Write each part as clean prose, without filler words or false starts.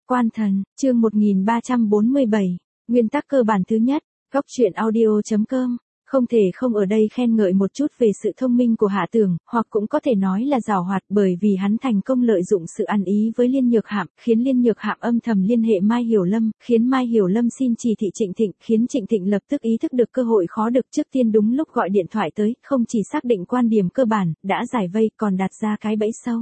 Quan thần, chương 1347, nguyên tắc cơ bản thứ nhất, góc truyện audio.com. Không thể không ở đây khen ngợi một chút về sự thông minh của Hạ Tường, hoặc cũng có thể nói là giàu hoạt, bởi vì hắn thành công lợi dụng sự ăn ý với Liên Nhược Hạm, khiến Liên Nhược Hạm âm thầm liên hệ Mai Hiểu Lâm, khiến Mai Hiểu Lâm xin chỉ thị Trịnh Thịnh, khiến Trịnh Thịnh lập tức ý thức được cơ hội khó được, trước tiên đúng lúc gọi điện thoại tới, không chỉ xác định quan điểm cơ bản, đã giải vây còn đặt ra cái bẫy sâu.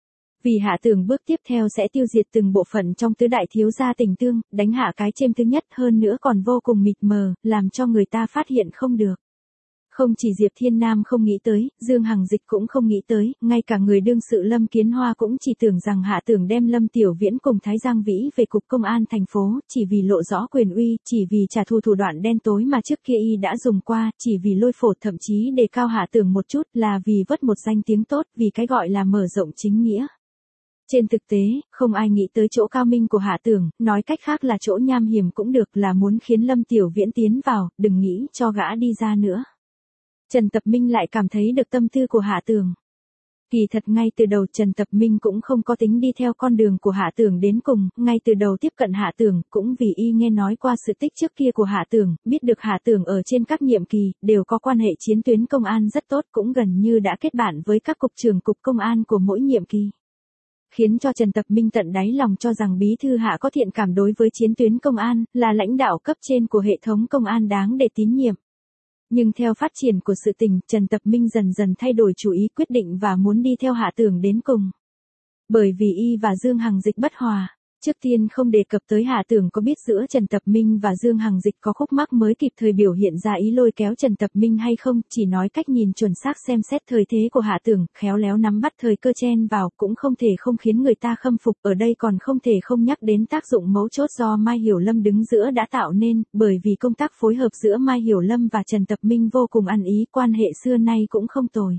Vì Hạ Tường bước tiếp theo sẽ tiêu diệt từng bộ phận trong tứ đại thiếu gia Tình Tương, đánh hạ cái chêm thứ nhất, hơn nữa còn vô cùng mịt mờ, làm cho người ta phát hiện không được. Không chỉ Diệp Thiên Nam không nghĩ tới, Dương Hằng Dịch cũng không nghĩ tới, ngay cả người đương sự Lâm Kiến Hoa cũng chỉ tưởng rằng Hạ Tường đem Lâm Tiểu Viễn cùng Thái Giang Vĩ về cục công an thành phố, chỉ vì lộ rõ quyền uy, chỉ vì trả thù thủ đoạn đen tối mà trước kia y đã dùng qua, chỉ vì lôi phổ, thậm chí đề cao Hạ Tường một chút, là vì vớt một danh tiếng tốt, vì cái gọi là mở rộng chính nghĩa. Trên thực tế, không ai nghĩ tới chỗ cao minh của Hạ Tường, nói cách khác là chỗ nham hiểm cũng được, là muốn khiến Lâm Tiểu Viễn tiến vào, đừng nghĩ cho gã đi ra nữa. Trần Tập Minh lại cảm thấy được tâm tư của Hạ Tường. Kỳ thật ngay từ đầu Trần Tập Minh cũng không có tính đi theo con đường của Hạ Tường đến cùng, ngay từ đầu tiếp cận Hạ Tường, cũng vì y nghe nói qua sự tích trước kia của Hạ Tường, biết được Hạ Tường ở trên các nhiệm kỳ, đều có quan hệ chiến tuyến công an rất tốt, cũng gần như đã kết bạn với các cục trưởng cục công an của mỗi nhiệm kỳ. Khiến cho Trần Tập Minh tận đáy lòng cho rằng bí thư Hạ có thiện cảm đối với chiến tuyến công an, là lãnh đạo cấp trên của hệ thống công an đáng để tín nhiệm. Nhưng theo phát triển của sự tình, Trần Tập Minh dần dần thay đổi chủ ý, quyết định và muốn đi theo Hạ Tường đến cùng. Bởi vì y và Dương Hằng Dịch bất hòa. Trước tiên không đề cập tới Hạ Tường có biết giữa Trần Tập Minh và Dương Hằng Dịch có khúc mắc mới kịp thời biểu hiện ra ý lôi kéo Trần Tập Minh hay không, chỉ nói cách nhìn chuẩn xác xem xét thời thế của Hạ Tường, khéo léo nắm bắt thời cơ chen vào, cũng không thể không khiến người ta khâm phục, ở đây còn không thể không nhắc đến tác dụng mấu chốt do Mai Hiểu Lâm đứng giữa đã tạo nên, bởi vì công tác phối hợp giữa Mai Hiểu Lâm và Trần Tập Minh vô cùng ăn ý, quan hệ xưa nay cũng không tồi.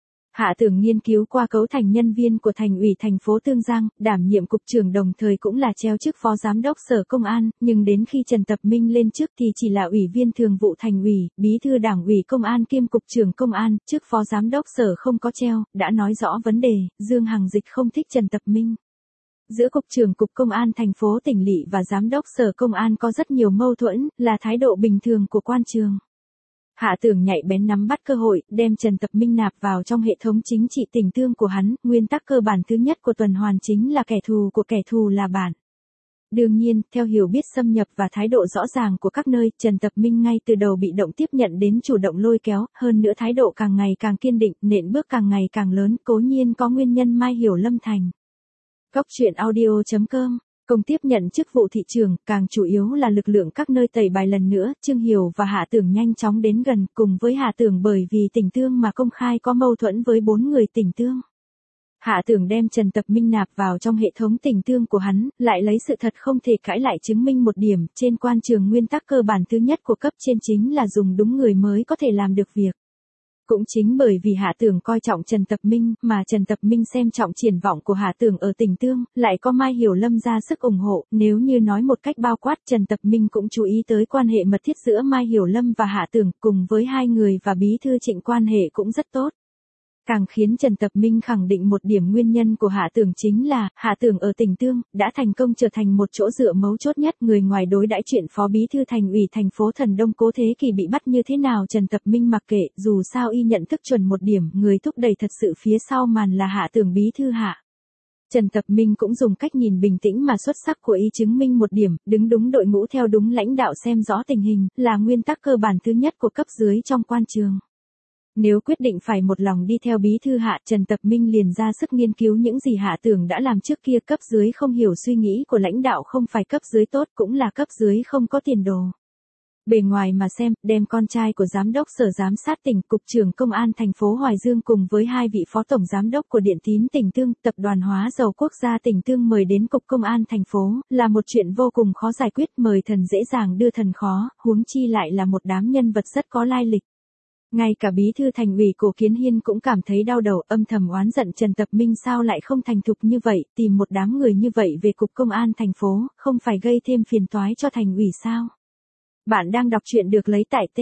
Hạ Tường nghiên cứu qua cấu thành nhân viên của thành ủy thành phố Tương Giang, đảm nhiệm cục trưởng đồng thời cũng là treo chức phó giám đốc sở công an, nhưng đến khi Trần Tập Minh lên chức thì chỉ là ủy viên thường vụ thành ủy, bí thư đảng ủy công an kiêm cục trưởng công an, chức phó giám đốc sở không có treo, đã nói rõ vấn đề, Dương Hằng Dịch không thích Trần Tập Minh. Giữa cục trưởng cục công an thành phố Tỉnh Lỵ và giám đốc sở công an có rất nhiều mâu thuẫn, là thái độ bình thường của quan trường. Hạ Tường nhạy bén nắm bắt cơ hội, đem Trần Tập Minh nạp vào trong hệ thống chính trị Tình Tương của hắn, nguyên tắc cơ bản thứ nhất của tuần hoàn chính là kẻ thù của kẻ thù là bạn. Đương nhiên, theo hiểu biết xâm nhập và thái độ rõ ràng của các nơi, Trần Tập Minh ngay từ đầu bị động tiếp nhận đến chủ động lôi kéo, hơn nữa thái độ càng ngày càng kiên định, nện bước càng ngày càng lớn, cố nhiên có nguyên nhân Mai Hiểu Lâm thành. Góc truyện audio.com. Công tiếp nhận chức vụ thị trường, càng chủ yếu là lực lượng các nơi tẩy bài lần nữa, Trương Hiểu và Hạ Tường nhanh chóng đến gần, cùng với Hạ Tường bởi vì Tình Tương mà công khai có mâu thuẫn với 4 người Tình Tương. Hạ Tường đem Trần Tập Minh nạp vào trong hệ thống Tình Tương của hắn, lại lấy sự thật không thể cãi lại chứng minh một điểm, trên quan trường nguyên tắc cơ bản thứ nhất của cấp trên chính là dùng đúng người mới có thể làm được việc. Cũng chính bởi vì Hạ Tường coi trọng Trần Tập Minh, mà Trần Tập Minh xem trọng triển vọng của Hạ Tường ở Tình Tương, lại có Mai Hiểu Lâm ra sức ủng hộ, nếu như nói một cách bao quát, Trần Tập Minh cũng chú ý tới quan hệ mật thiết giữa Mai Hiểu Lâm và Hạ Tường, cùng với hai người và bí thư Trịnh quan hệ cũng rất tốt. Càng khiến Trần Tập Minh khẳng định một điểm nguyên nhân của Hạ Tường chính là, Hạ Tường ở Tình Tương, đã thành công trở thành một chỗ dựa mấu chốt nhất, người ngoài đối đãi chuyện phó bí thư thành ủy thành phố Thần Đông Cố Thế Kỳ bị bắt như thế nào Trần Tập Minh mặc kệ, dù sao y nhận thức chuẩn một điểm, người thúc đẩy thật sự phía sau màn là Hạ Tường bí thư Hạ. Trần Tập Minh cũng dùng cách nhìn bình tĩnh mà xuất sắc của y chứng minh một điểm, đứng đúng đội ngũ theo đúng lãnh đạo xem rõ tình hình, là nguyên tắc cơ bản thứ nhất của cấp dưới trong quan trường. Nếu quyết định phải một lòng đi theo bí thư Hạ, Trần Tập Minh liền ra sức nghiên cứu những gì Hạ Tường đã làm trước kia, cấp dưới không hiểu suy nghĩ của lãnh đạo không phải cấp dưới tốt, cũng là cấp dưới không có tiền đồ. Bề ngoài mà xem, đem con trai của giám đốc sở giám sát tỉnh, cục trưởng công an thành phố Hoài Dương cùng với hai vị phó tổng giám đốc của Điện Tín Tình Tương, tập đoàn hóa dầu quốc gia Tình Tương mời đến cục công an thành phố, là một chuyện vô cùng khó giải quyết, mời thần dễ dàng đưa thần khó, huống chi lại là một đám nhân vật rất có lai lịch. Ngay cả bí thư thành ủy Cổ Kiến Hiên cũng cảm thấy đau đầu, âm thầm oán giận Trần Tập Minh sao lại không thành thục như vậy, tìm một đám người như vậy về cục công an thành phố, không phải gây thêm phiền toái cho thành ủy sao? Bạn đang đọc truyện được lấy tại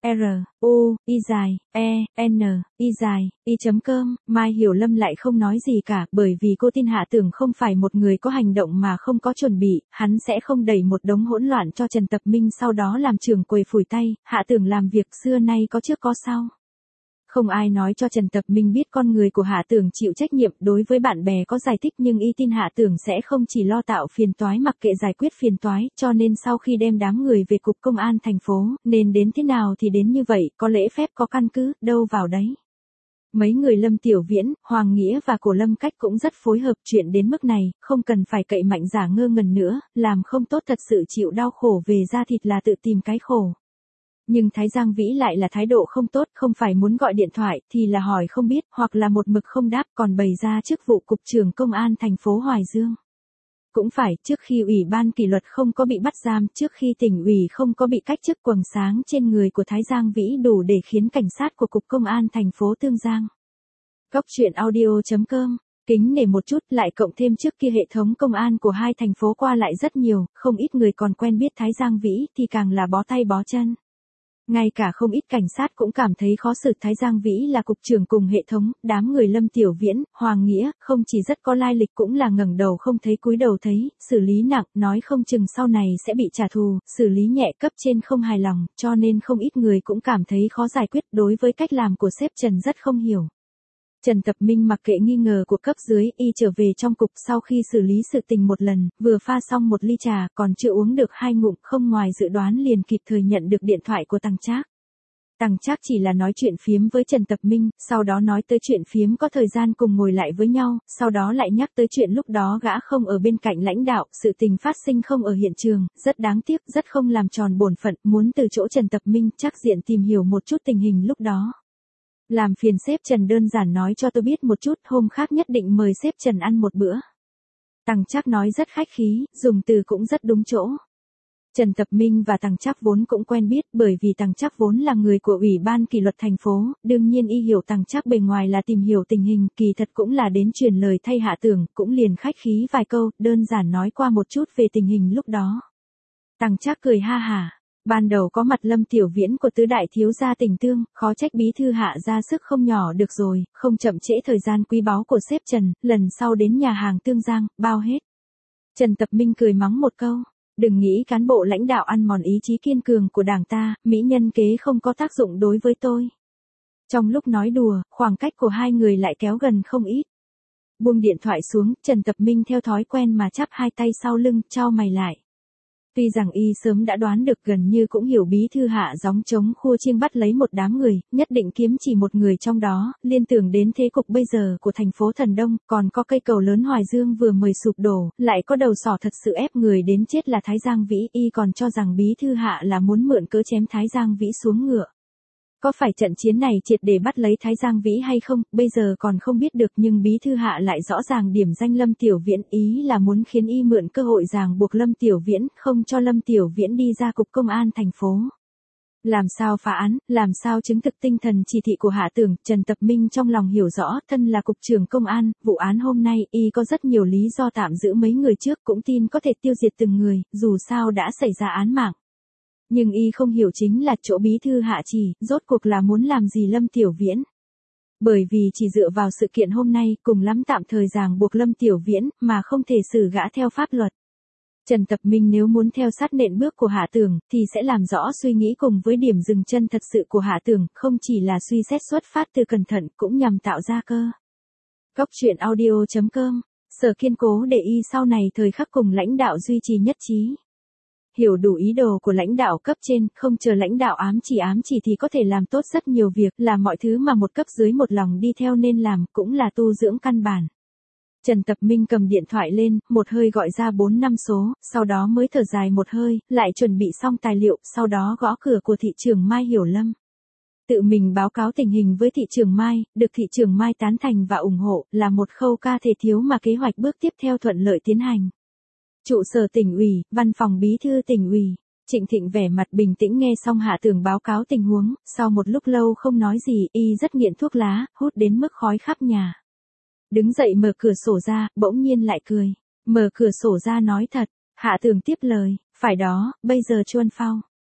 R, U, I dài, E, N, I dài, I.com, Mai Hiểu Lâm lại không nói gì cả, bởi vì cô tin Hạ Tưởng không phải một người có hành động mà không có chuẩn bị, hắn sẽ không đẩy một đống hỗn loạn cho Trần Tập Minh sau đó làm trưởng quầy phủi tay, Hạ Tưởng làm việc xưa nay có trước có sau. Không ai nói cho Trần Tập Minh biết con người của Hạ Tưởng chịu trách nhiệm, đối với bạn bè có giải thích nhưng y tin Hạ Tưởng sẽ không chỉ lo tạo phiền toái mặc kệ giải quyết phiền toái, cho nên sau khi đem đám người về cục công an thành phố, nên đến thế nào thì đến như vậy, có lễ phép có căn cứ, đâu vào đấy. Mấy người Lâm Tiểu Viễn, Hoàng Nghĩa và Cổ Lâm Cách cũng rất phối hợp, chuyện đến mức này, không cần phải cậy mạnh giả ngơ ngẩn nữa, làm không tốt thật sự chịu đau khổ về da thịt là tự tìm cái khổ. Nhưng Thái Giang Vĩ lại là thái độ không tốt, không phải muốn gọi điện thoại thì là hỏi không biết, hoặc là một mực không đáp, còn bày ra chức vụ cục trưởng công an thành phố Hoài Dương. Cũng phải, trước khi Ủy ban kỷ luật không có bị bắt giam, trước khi tỉnh ủy không có bị cách chức, quầng sáng trên người của Thái Giang Vĩ đủ để khiến cảnh sát của cục công an thành phố Tương Giang. Góc truyện audio.com, kính nể một chút, lại cộng thêm trước kia hệ thống công an của hai thành phố qua lại rất nhiều, không ít người còn quen biết Thái Giang Vĩ thì càng là bó tay bó chân. Ngay cả không ít cảnh sát cũng cảm thấy khó xử, Thái Giang Vĩ là cục trưởng cùng hệ thống, đám người Lâm Tiểu Viễn, Hoàng Nghĩa, không chỉ rất có lai lịch cũng là ngẩng đầu không thấy cúi đầu thấy, xử lý nặng, nói không chừng sau này sẽ bị trả thù, xử lý nhẹ cấp trên không hài lòng, cho nên không ít người cũng cảm thấy khó giải quyết, đối với cách làm của sếp Trần rất không hiểu. Trần Tập Minh mặc kệ nghi ngờ của cấp dưới, y trở về trong cục sau khi xử lý sự tình một lần, vừa pha xong một ly trà, còn chưa uống được 2 ngụm, không ngoài dự đoán liền kịp thời nhận được điện thoại của Tằng Trác. Tằng Trác chỉ là nói chuyện phiếm với Trần Tập Minh, sau đó nói tới chuyện phiếm có thời gian cùng ngồi lại với nhau, sau đó lại nhắc tới chuyện lúc đó gã không ở bên cạnh lãnh đạo, sự tình phát sinh không ở hiện trường, rất đáng tiếc, rất không làm tròn bổn phận, muốn từ chỗ Trần Tập Minh chắc diện tìm hiểu một chút tình hình lúc đó. Làm phiền sếp Trần đơn giản nói cho tôi biết một chút, hôm khác nhất định mời sếp Trần ăn một bữa. Tằng Trác nói rất khách khí, dùng từ cũng rất đúng chỗ. Trần Tập Minh và Tằng Trác vốn cũng quen biết, bởi vì Tằng Trác vốn là người của Ủy ban kỷ luật thành phố, đương nhiên y hiểu Tằng Trác bề ngoài là tìm hiểu tình hình, kỳ thật cũng là đến truyền lời thay Hạ Tưởng, cũng liền khách khí vài câu, đơn giản nói qua một chút về tình hình lúc đó. Tằng Trác cười ha hả. Ban đầu có mặt Lâm Tiểu Viễn của tứ đại thiếu gia Tỉnh Tương, khó trách bí thư Hạ ra sức không nhỏ được rồi, không chậm trễ thời gian quý báu của sếp Trần, lần sau đến nhà hàng Tương Giang, bao hết. Trần Tập Minh cười mắng một câu, đừng nghĩ cán bộ lãnh đạo ăn mòn ý chí kiên cường của đảng ta, mỹ nhân kế không có tác dụng đối với tôi. Trong lúc nói đùa, khoảng cách của hai người lại kéo gần không ít. Buông điện thoại xuống, Trần Tập Minh theo thói quen mà chắp hai tay sau lưng, chau mày lại. Tuy rằng y sớm đã đoán được, gần như cũng hiểu bí thư Hạ gióng trống khua chiêng bắt lấy một đám người, nhất định kiếm chỉ một người trong đó, liên tưởng đến thế cục bây giờ của thành phố Thần Đông, còn có cây cầu lớn Hoài Dương vừa mới sụp đổ, lại có đầu sỏ thật sự ép người đến chết là Thái Giang Vĩ, y còn cho rằng bí thư Hạ là muốn mượn cớ chém Thái Giang Vĩ xuống ngựa. Có phải trận chiến này triệt để bắt lấy Thái Giang Vĩ hay không, bây giờ còn không biết được, nhưng bí thư Hạ lại rõ ràng điểm danh Lâm Tiểu Viễn, ý là muốn khiến y mượn cơ hội ràng buộc Lâm Tiểu Viễn, không cho Lâm Tiểu Viễn đi ra cục công an thành phố. Làm sao phá án, làm sao chứng thực tinh thần chỉ thị của Hạ Tưởng, Trần Tập Minh trong lòng hiểu rõ, thân là cục trưởng công an, vụ án hôm nay, y có rất nhiều lý do tạm giữ mấy người trước, cũng tin có thể tiêu diệt từng người, dù sao đã xảy ra án mạng. Nhưng y không hiểu chính là chỗ bí thư Hạ chỉ, rốt cuộc là muốn làm gì Lâm Tiểu Viễn. Bởi vì chỉ dựa vào sự kiện hôm nay, cùng lắm tạm thời ràng buộc Lâm Tiểu Viễn, mà không thể xử gã theo pháp luật. Trần Tập Minh nếu muốn theo sát nện bước của Hạ Tưởng, thì sẽ làm rõ suy nghĩ cùng với điểm dừng chân thật sự của Hạ Tưởng, không chỉ là suy xét xuất phát từ cẩn thận, cũng nhằm tạo ra cơ. Góc truyện audio.com, Sở kiên cố để y sau này thời khắc cùng lãnh đạo duy trì nhất trí. Hiểu đủ ý đồ của lãnh đạo cấp trên, không chờ lãnh đạo ám chỉ thì có thể làm tốt rất nhiều việc, là mọi thứ mà một cấp dưới một lòng đi theo nên làm, cũng là tu dưỡng căn bản. Trần Tập Minh cầm điện thoại lên, một hơi gọi ra 4-5 số, sau đó mới thở dài một hơi, lại chuẩn bị xong tài liệu, sau đó gõ cửa của thị trưởng Mai Hiểu Lâm. Tự mình báo cáo tình hình với thị trưởng Mai, được thị trưởng Mai tán thành và ủng hộ, là một khâu ca thể thiếu mà kế hoạch bước tiếp theo thuận lợi tiến hành. Trụ sở tỉnh ủy, văn phòng bí thư tỉnh ủy. Trịnh Thịnh vẻ mặt bình tĩnh nghe xong Hạ Tưởng báo cáo tình huống, sau một lúc lâu không nói gì, y rất nghiện thuốc lá, hút đến mức khói khắp nhà. Đứng dậy mở cửa sổ ra, bỗng nhiên lại cười. Mở cửa sổ ra nói thật, Hạ Tưởng tiếp lời, phải đó, bây giờ chuôn phao.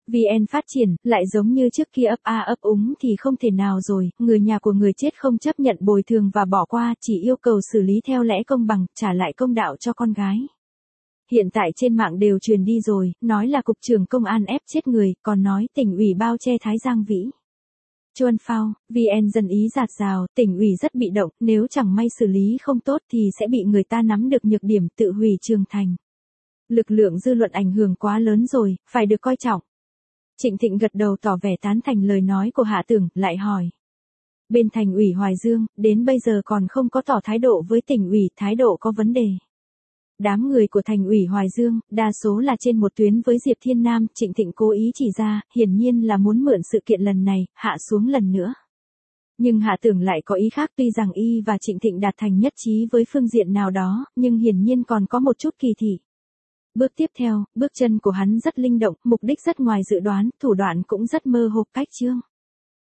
VN Phát Triển, lại giống như trước kia ấp a ấp úng thì không thể nào rồi, người nhà của người chết không chấp nhận bồi thường và bỏ qua, chỉ yêu cầu xử lý theo lẽ công bằng, trả lại công đạo cho con gái. Hiện tại trên mạng đều truyền đi rồi, nói là cục trưởng công an ép chết người, còn nói tỉnh ủy bao che Thái Giang Vĩ. Chuan Phao, VN Dân Ý rạt rào, tỉnh ủy rất bị động, nếu chẳng may xử lý không tốt thì sẽ bị người ta nắm được nhược điểm tự hủy Trường Thành. Lực lượng dư luận ảnh hưởng quá lớn rồi, phải được coi trọng. Trịnh Thịnh gật đầu tỏ vẻ tán thành lời nói của Hạ Tưởng, lại hỏi. Bên thành ủy Hoài Dương, đến bây giờ còn không có tỏ thái độ với tỉnh ủy, thái độ có vấn đề. Đám người của thành ủy Hoài Dương, đa số là trên một tuyến với Diệp Thiên Nam, Trịnh Thịnh cố ý chỉ ra, hiển nhiên là muốn mượn sự kiện lần này, hạ xuống lần nữa. Nhưng Hạ Tưởng lại có ý khác, tuy rằng y và Trịnh Thịnh đạt thành nhất trí với phương diện nào đó, nhưng hiển nhiên còn có một chút kỳ thị. Bước tiếp theo, bước chân của hắn rất linh động, mục đích rất ngoài dự đoán, thủ đoạn cũng rất mơ hồ, cách chương.